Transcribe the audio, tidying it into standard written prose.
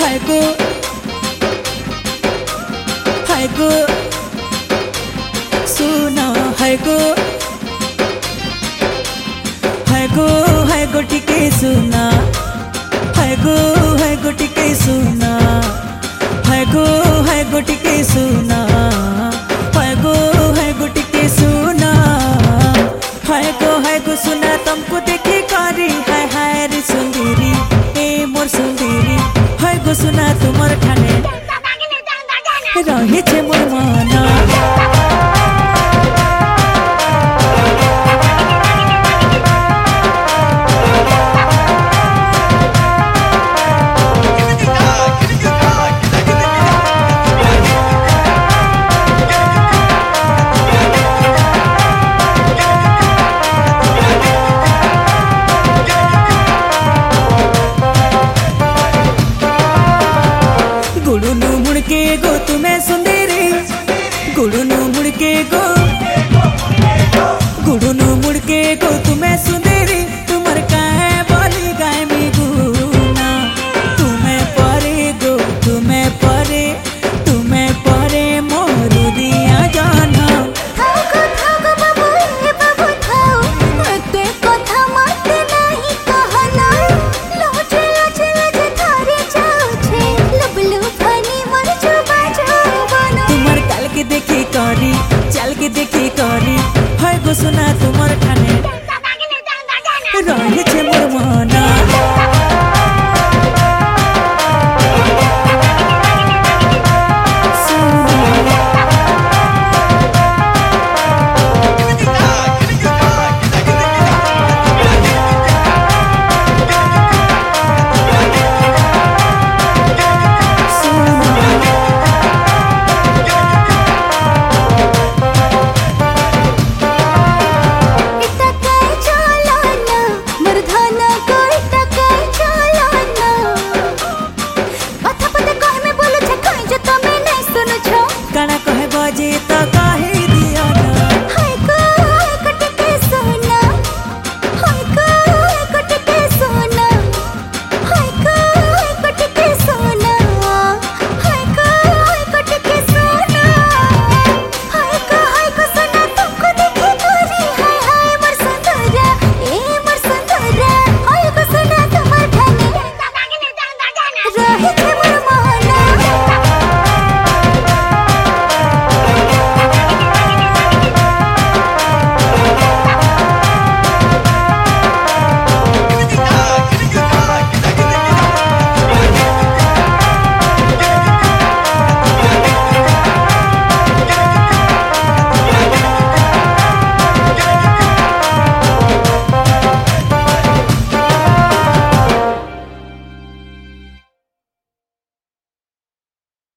गो हाय गो सुना हाय गो हाय गो टिके सुना हाय गो टिके सुना हाय गो टिके सुना हाय गो टिके सुना हाय गो सुना तुमको देखे कारी हाय रे सुंदरी ए मोर सुंदरी हाय गो सुना तुमर ठाने रहे छे मोर माना गुड़ुनु मुड़के गो तुम्हें सुंदरी गुड़ुनु मुड़के गो गुड़ुनु मुड़के गो तुम्हें सुंदरी तुमर काहे बोली गाय मी गुना तुम्हें परे मोरू दिया जाना चल के देखी करी हाय गो सुना तुम